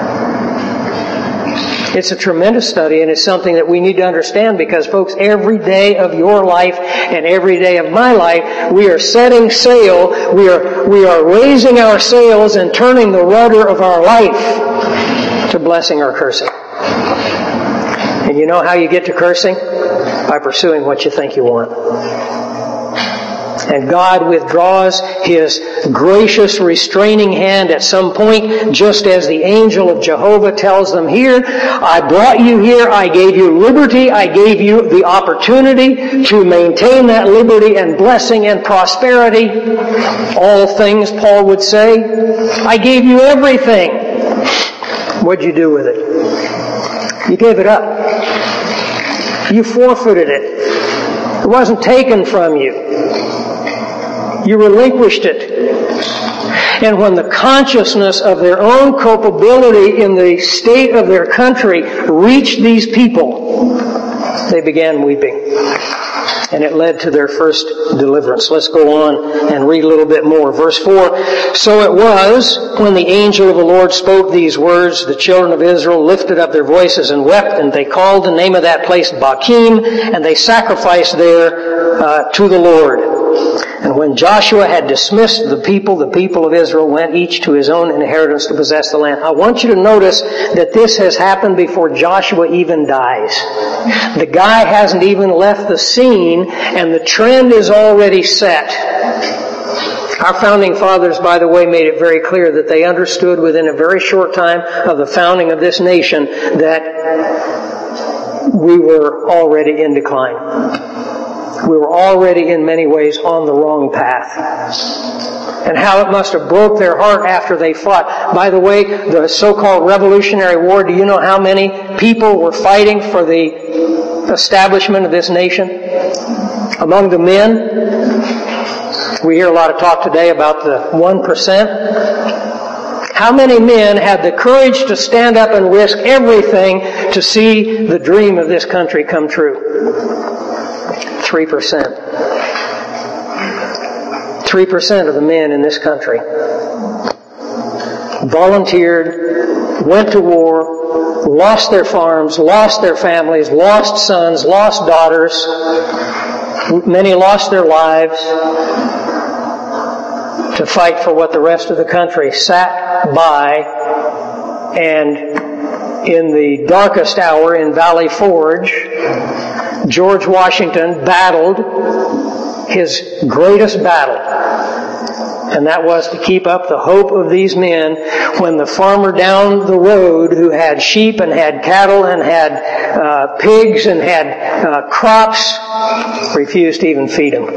It's a tremendous study, and it's something that we need to understand because, folks, every day of your life and every day of my life, we are setting sail, we are, we are raising our sails and turning the rudder of our life to blessing or cursing. And you know how you get to cursing? By pursuing what you think you want. And God withdraws His gracious restraining hand at some point, just as the angel of Jehovah tells them here, I brought you here, I gave you liberty, I gave you the opportunity to maintain that liberty and blessing and prosperity. All things, Paul would say. I gave you everything. What'd you do with it? You gave it up. You forfeited it. It wasn't taken from you. You relinquished it. And when the consciousness of their own culpability in the state of their country reached these people, they began weeping. And it led to their first deliverance. Let's go on and read a little bit more. Verse four, so it was, when the angel of the Lord spoke these words, the children of Israel lifted up their voices and wept, and they called the name of that place Bochim, and they sacrificed there uh, to the Lord. And when Joshua had dismissed the people, the people of Israel went each to his own inheritance to possess the land. I want you to notice that this has happened before Joshua even dies. The guy hasn't even left the scene, and the trend is already set. Our founding fathers, by the way, made it very clear that they understood within a very short time of the founding of this nation that we were already in decline. We were already in many ways on the wrong path. And how it must have broke their heart after they fought. By the way, the so-called Revolutionary War, do you know how many people were fighting for the establishment of this nation? Among the men, we hear a lot of talk today about the one percent. How many men had the courage to stand up and risk everything to see the dream of this country come true? Three percent. Three percent of the men in this country volunteered, went to war, lost their farms, lost their families, lost sons, lost daughters. Many lost their lives to fight for what the rest of the country sat by, and in the darkest hour in Valley Forge, George Washington battled his greatest battle. And that was to keep up the hope of these men when the farmer down the road who had sheep and had cattle and had uh, pigs and had uh, crops refused to even feed them.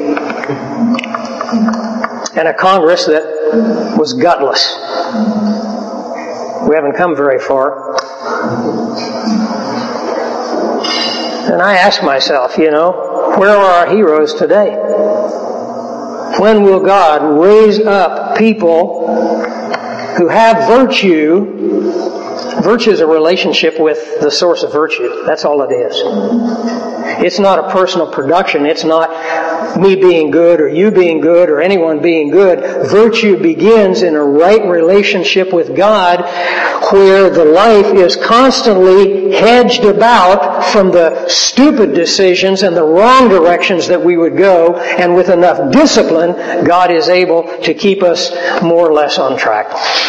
And a Congress that was gutless. We haven't come very far. And I ask myself, you know, where are our heroes today? When will God raise up people who have virtue? Virtue is a relationship with the source of virtue. That's all it is. It's not a personal production. It's not me being good or you being good or anyone being good. Virtue begins in a right relationship with God, where the life is constantly hedged about from the stupid decisions and the wrong directions that we would go, and with enough discipline, God is able to keep us more or less on track.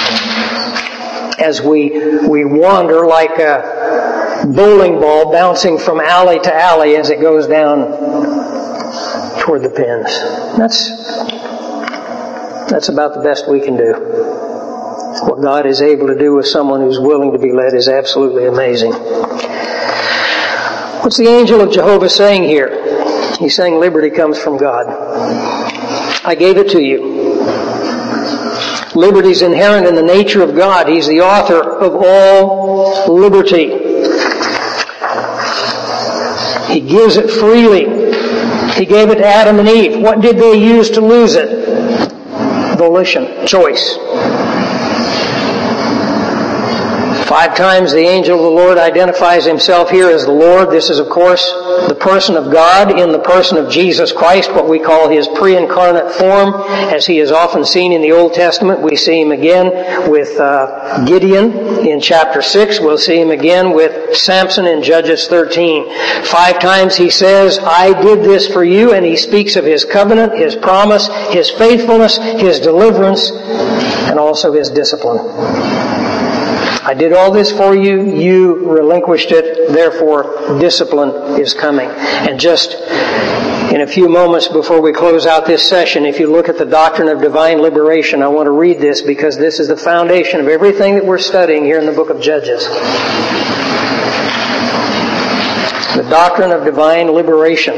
As we we wander like a bowling ball bouncing from alley to alley as it goes down toward the pins. That's that's about the best we can do. What God is able to do with someone who's willing to be led is absolutely amazing. What's the angel of Jehovah saying here? He's saying liberty comes from God. I gave it to you. Liberty is inherent in the nature of God. He's the author of all liberty. He gives it freely. He gave it to Adam and Eve. What did they use to lose it? Volition, choice. Five times the angel of the Lord identifies himself here as the Lord. This is, of course, the person of God in the person of Jesus Christ, what we call his pre-incarnate form, as he is often seen in the Old Testament. We see him again with uh, Gideon in chapter six. We'll see him again with Samson in Judges thirteen. Five times he says, I did this for you, and he speaks of his covenant, his promise, his faithfulness, his deliverance, and also his discipline. I did all this for you, you relinquished it, therefore discipline is coming. And just in a few moments before we close out this session, if you look at the doctrine of divine liberation, I want to read this because this is the foundation of everything that we're studying here in the book of Judges. The doctrine of divine liberation.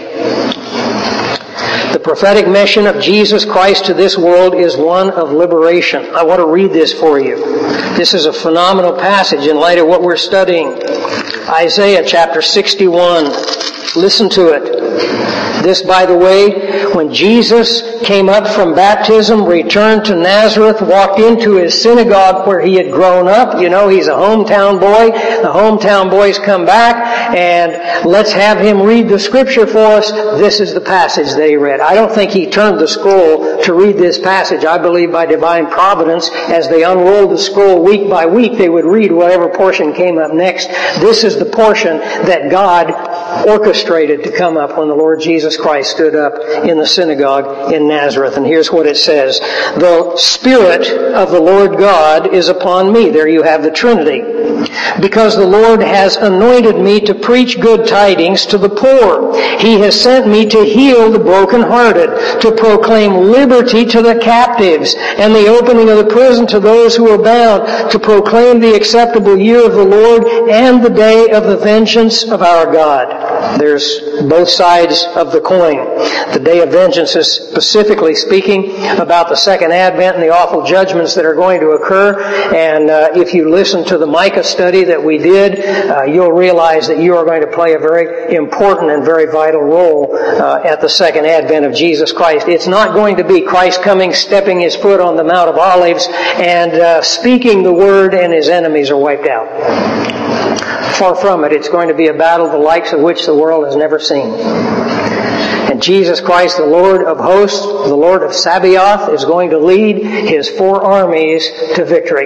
The prophetic mission of Jesus Christ to this world is one of liberation. I want to read this for you. This is a phenomenal passage in light of what we're studying. Isaiah chapter sixty-one. Listen to it. This, by the way, when Jesus came up from baptism, returned to Nazareth, walked into his synagogue where he had grown up. You know, he's a hometown boy. The hometown boys come back, and let's have him read the scripture for us. This is the passage that he read. I don't think he turned the scroll to read this passage. I believe by divine providence, as they unrolled the scroll week by week, they would read whatever portion came up next. This is the portion that God orchestrated to come up when the Lord Jesus Christ stood up in the synagogue in Nazareth. And here's what it says. The Spirit of the Lord God is upon me. There you have the Trinity. Because the Lord has anointed me to preach good tidings to the poor. He has sent me to heal the brokenhearted, to proclaim liberty to the captives, and the opening of the prison to those who are bound, to proclaim the acceptable year of the Lord and the day of the vengeance of our God. There's both sides of the coin. The day of vengeance is specifically speaking about the second advent and the awful judgments that are going to occur. And uh, if you listen to the Micah study that we did, uh, you'll realize that you are going to play a very important and very vital role uh, at the second advent of Jesus Christ. It's not going to be Christ coming, stepping his foot on the Mount of Olives, and uh, speaking the word, and his enemies are wiped out. Far from it. It's going to be a battle the likes of which the world has never seen. And Jesus Christ, the Lord of hosts, the Lord of Sabaoth, is going to lead his four armies to victory.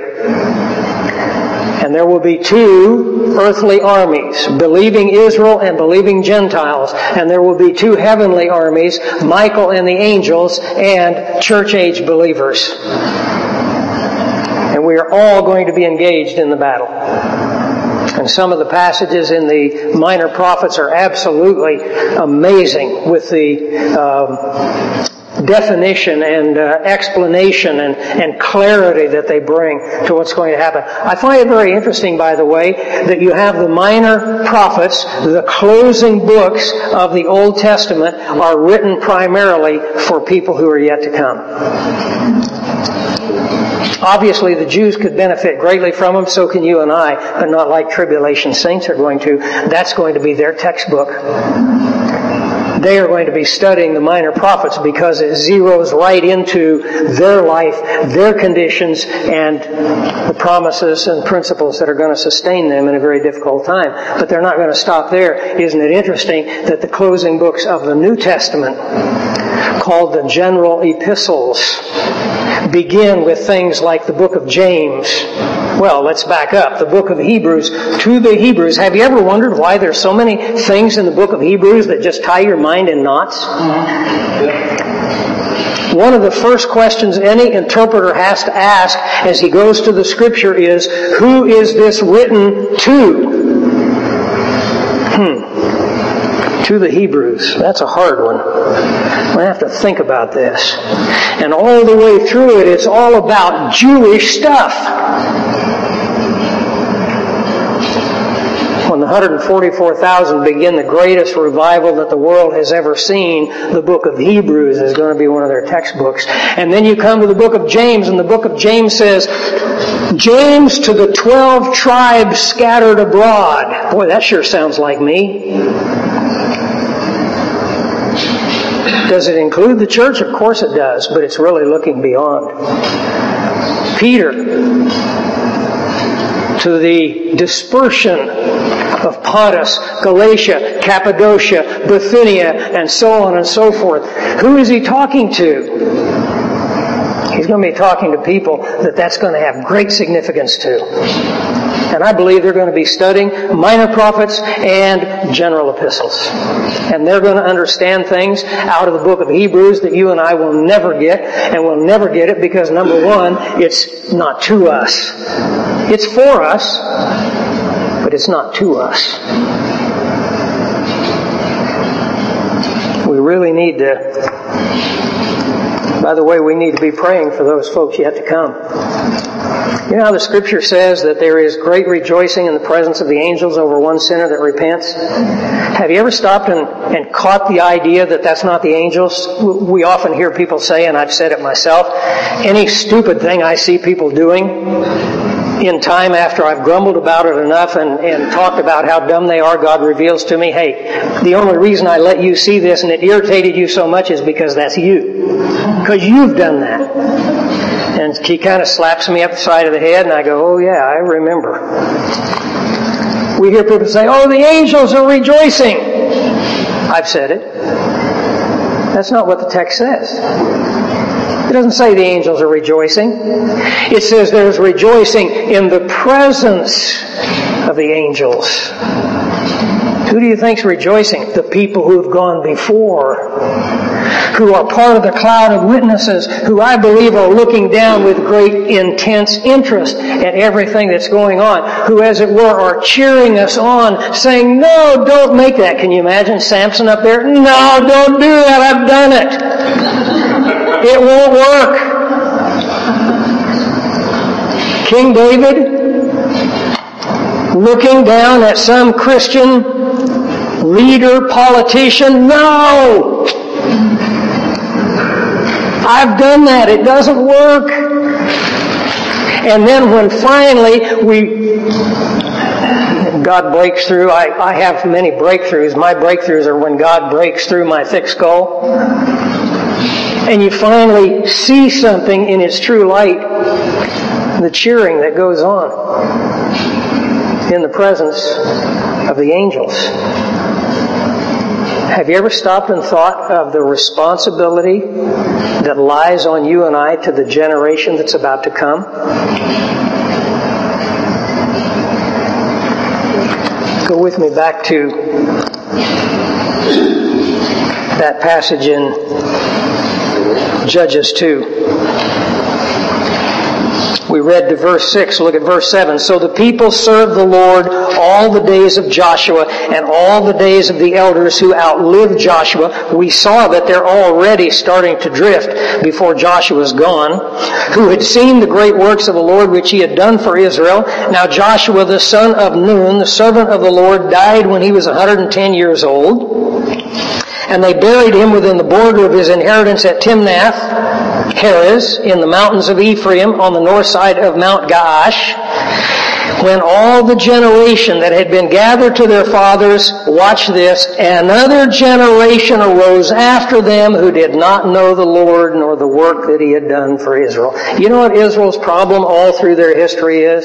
And there will be two earthly armies, believing Israel and believing Gentiles. And there will be two heavenly armies, Michael and the angels, and church-age believers. And we are all going to be engaged in the battle. And some of the passages in the minor prophets are absolutely amazing with the um, definition and uh, explanation and, and clarity that they bring to what's going to happen. I find it very interesting, by the way, that you have the minor prophets, the closing books of the Old Testament, are written primarily for people who are yet to come. Obviously, the Jews could benefit greatly from them, so can you and I, but not like tribulation saints are going to. That's going to be their textbook. They are going to be studying the minor prophets because it zeroes right into their life, their conditions, and the promises and principles that are going to sustain them in a very difficult time. But they're not going to stop there. Isn't it interesting that the closing books of the New Testament, called the general epistles, begin with things like the book of James? Well, let's back up. The book of Hebrews, to the Hebrews. Have you ever wondered why there's so many things in the book of Hebrews that just tie your mind in knots? Mm-hmm. Yeah. One of the first questions any interpreter has to ask as he goes to the Scripture is, who is this written to? Hmm. To the Hebrews. That's a hard one. I have to think about this. And all the way through it, it's all about Jewish stuff. When the one hundred forty-four thousand begin the greatest revival that the world has ever seen, the book of Hebrews is going to be one of their textbooks. And then you come to the book of James, and the book of James says, James to the twelve tribes scattered abroad. Boy, that sure sounds like me. Does it include the church? Of course it does, but it's really looking beyond. Peter to the dispersion of Pontus, Galatia, Cappadocia, Bithynia, and so on and so forth. Who is he talking to? He's going to be talking to people that that's going to have great significance to. And I believe they're going to be studying minor prophets and general epistles. And they're going to understand things out of the book of Hebrews that you and I will never get. And we'll never get it because, number one, it's not to us. It's for us, but it's not to us. We really need to... By the way, we need to be praying for those folks yet to come. You know how the Scripture says that there is great rejoicing in the presence of the angels over one sinner that repents? Have you ever stopped and, and caught the idea that that's not the angels? We often hear people say, and I've said it myself, any stupid thing I see people doing in time after I've grumbled about it enough and, and talked about how dumb they are, God reveals to me, hey, the only reason I let you see this and it irritated you so much is because that's you. Because you've done that. And he kind of slaps me up the side of the head and I go, oh yeah, I remember. We hear people say, oh, the angels are rejoicing. I've said it. That's not what the text says. It doesn't say the angels are rejoicing. It says there's rejoicing in the presence of the angels. Who do you think's rejoicing? The people who have gone before, who are part of the cloud of witnesses, who I believe are looking down with great intense interest at everything that's going on, who as it were are cheering us on, saying, no, don't make that. Can you imagine Samson up there? No, don't do that, I've done it. It won't work. King David, looking down at some Christian leader, politician, no! I've done that. It doesn't work. And then when finally we, God breaks through, I, I have many breakthroughs. My breakthroughs are when God breaks through my thick skull. And you finally see something in its true light, the cheering that goes on in the presence of the angels. Have you ever stopped and thought of the responsibility that lies on you and I to the generation that's about to come? Go with me back to that passage in Judges two. We read to verse six. Look at verse seven. So the people served the Lord all the days of Joshua and all the days of the elders who outlived Joshua. We saw that they're already starting to drift before Joshua's gone, who had seen the great works of the Lord which he had done for Israel. Now Joshua the son of Nun, the servant of the Lord, died when he was one hundred ten years old. And they buried him within the border of his inheritance at Timnath. Heres, in the mountains of Ephraim, on the north side of Mount Gaash, when all the generation that had been gathered to their fathers, watch this, another generation arose after them who did not know the Lord nor the work that He had done for Israel. You know what Israel's problem all through their history is?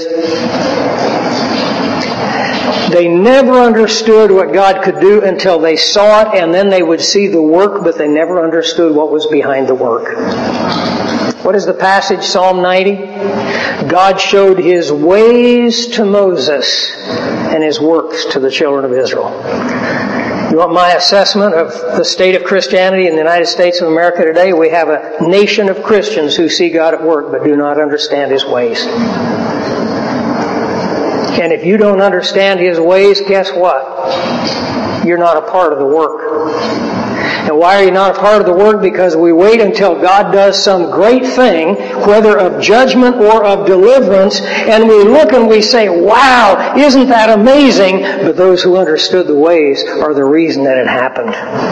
They never understood what God could do until they saw it, and then they would see the work, but they never understood what was behind the work. What is the passage, Psalm ninety? God showed His ways to Moses and His works to the children of Israel. You want my assessment of the state of Christianity in the United States of America today? We have a nation of Christians who see God at work but do not understand His ways. And if you don't understand His ways, guess what? You're not a part of the work. And why are you not a part of the work? Because we wait until God does some great thing, whether of judgment or of deliverance, and we look and we say, wow, isn't that amazing? But those who understood the ways are the reason that it happened.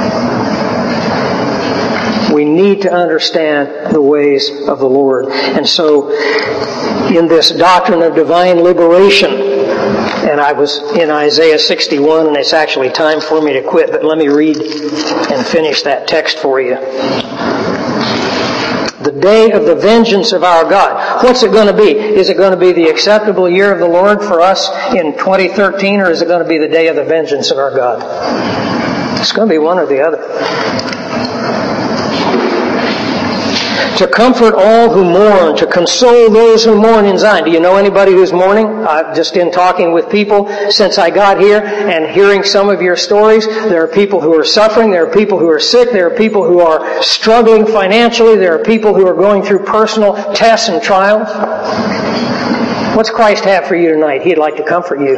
We need to understand the ways of the Lord. And so, in this doctrine of divine liberation, and I was in Isaiah sixty-one, and it's actually time for me to quit, but let me read and finish that text for you. The day of the vengeance of our God. What's it going to be? Is it going to be the acceptable year of the Lord for us in twenty thirteen, or is it going to be the day of the vengeance of our God? It's going to be one or the other. To comfort all who mourn, to console those who mourn in Zion. Do you know anybody who's mourning? I've just been talking with people since I got here and hearing some of your stories. There are people who are suffering. There are people who are sick. There are people who are struggling financially. There are people who are going through personal tests and trials. What's Christ have for you tonight? He'd like to comfort you.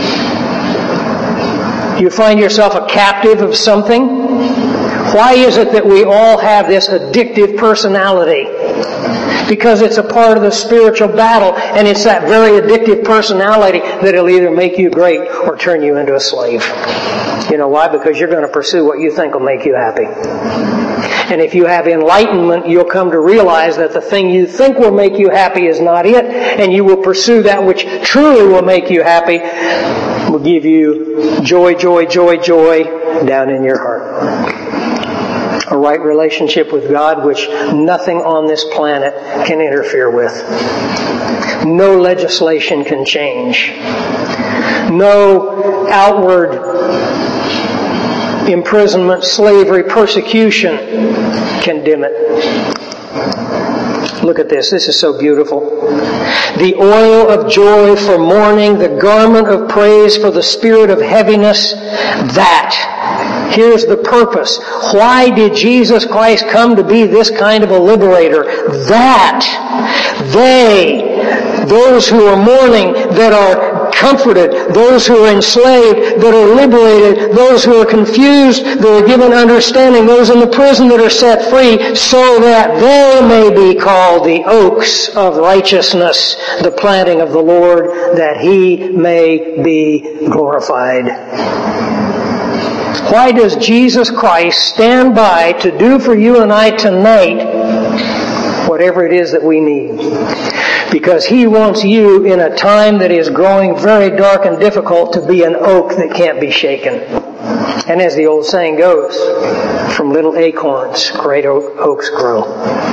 You find yourself a captive of something? Why is it that we all have this addictive personality? Because it's a part of the spiritual battle, and it's that very addictive personality that'll either make you great or turn you into a slave. You know why? Because you're going to pursue what you think will make you happy. And if you have enlightenment, you'll come to realize that the thing you think will make you happy is not it, and you will pursue that which truly will make you happy, will give you joy, joy, joy, joy down in your heart. A right relationship with God which nothing on this planet can interfere with. No legislation can change. No outward imprisonment, slavery, persecution can dim it. Look at this. This is so beautiful. The oil of joy for mourning, the garment of praise for the spirit of heaviness, that... Here's the purpose. Why did Jesus Christ come to be this kind of a liberator? That they, those who are mourning, that are comforted, those who are enslaved, that are liberated, those who are confused, that are given understanding, those in the prison that are set free, so that they may be called the oaks of righteousness, the planting of the Lord, that He may be glorified. Why does Jesus Christ stand by to do for you and I tonight whatever it is that we need? Because He wants you in a time that is growing very dark and difficult to be an oak that can't be shaken. And as the old saying goes, from little acorns, great oaks grow.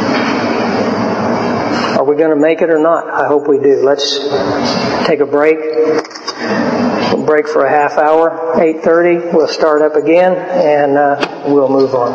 Are we going to make it or not? I hope we do. Let's take a break. We'll break for a half hour. eight thirty, we'll start up again, and uh, we'll move on.